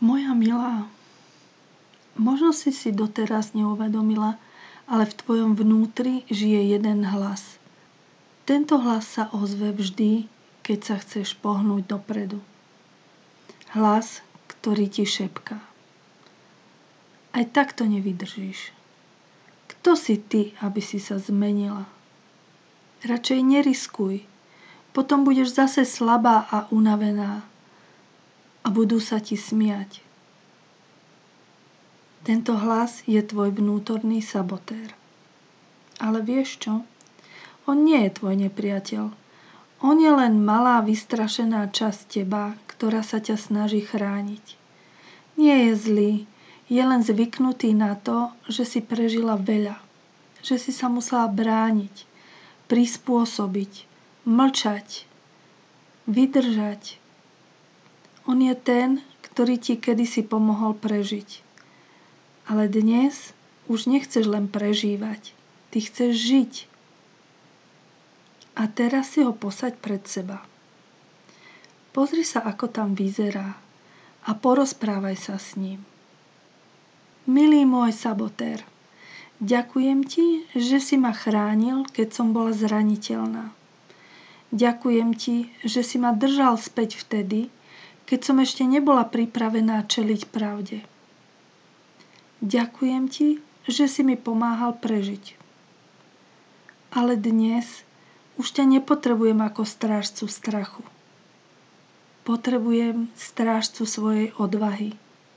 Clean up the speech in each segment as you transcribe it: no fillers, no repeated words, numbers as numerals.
Moja milá, možno si doteraz neuvedomila, ale v tvojom vnútri žije jeden hlas. Tento hlas sa ozve vždy, keď sa chceš pohnúť dopredu. Hlas, ktorý ti šepká: aj tak to nevydržíš. Kto si ty, aby si sa zmenila? Radšej neriskuj, potom budeš zase slabá a unavená a budú sa ti smiať. Tento hlas je tvoj vnútorný sabotér. Ale vieš čo? On nie je tvoj nepriateľ. On je len malá vystrašená časť teba, ktorá sa ťa snaží chrániť. Nie je zlý, je len zvyknutý na to, že si prežila veľa. Že si sa musela brániť, prispôsobiť, mlčať, vydržať. On je ten, ktorý ti kedysi pomohol prežiť. Ale dnes už nechceš len prežívať. Ty chceš žiť. A teraz si ho posaď pred seba. Pozri sa, ako tam vyzerá a porozprávaj sa s ním. Milý môj sabotér, ďakujem ti, že si ma chránil, keď som bola zraniteľná. Ďakujem ti, že si ma držal späť vtedy, keď som ešte nebola pripravená čeliť pravde. Ďakujem ti, že si mi pomáhal prežiť. Ale dnes už ťa nepotrebujem ako strážcu strachu. Potrebujem strážcu svojej odvahy.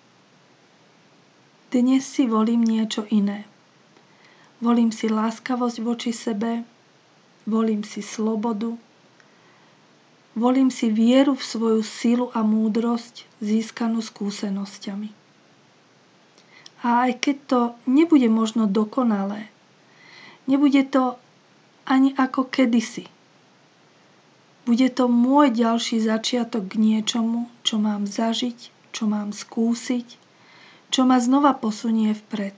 Dnes si volím niečo iné. Volím si láskavosť voči sebe, volím si slobodu, volím si vieru v svoju silu a múdrosť získanú skúsenosťami. A aj keď to nebude možno dokonalé, nebude to ani ako kedysi. Bude to môj ďalší začiatok k niečomu, čo mám zažiť, čo mám skúsiť, čo ma znova posunie vpred.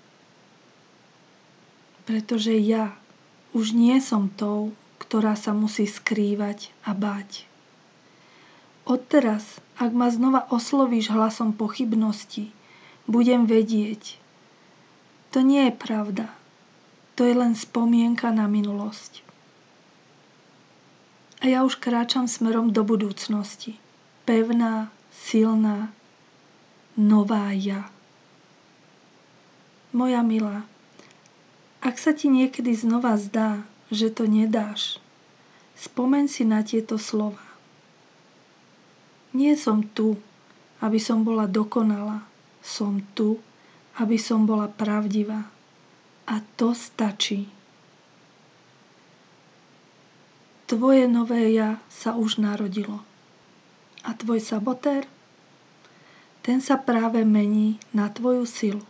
Pretože ja už nie som tou, ktorá sa musí skrývať a báť. Odteraz, ak ma znova oslovíš hlasom pochybnosti, budem vedieť. To nie je pravda. To je len spomienka na minulosť. A ja už kráčam smerom do budúcnosti. Pevná, silná, nová ja. Moja milá, ak sa ti niekedy znova zdá, že to nedáš, spomeň si na tieto slová. Nie som tu, aby som bola dokonalá. Som tu, aby som bola pravdivá. A to stačí. Tvoje nové ja sa už narodilo. A tvoj sabotér? Ten sa práve mení na tvoju silu.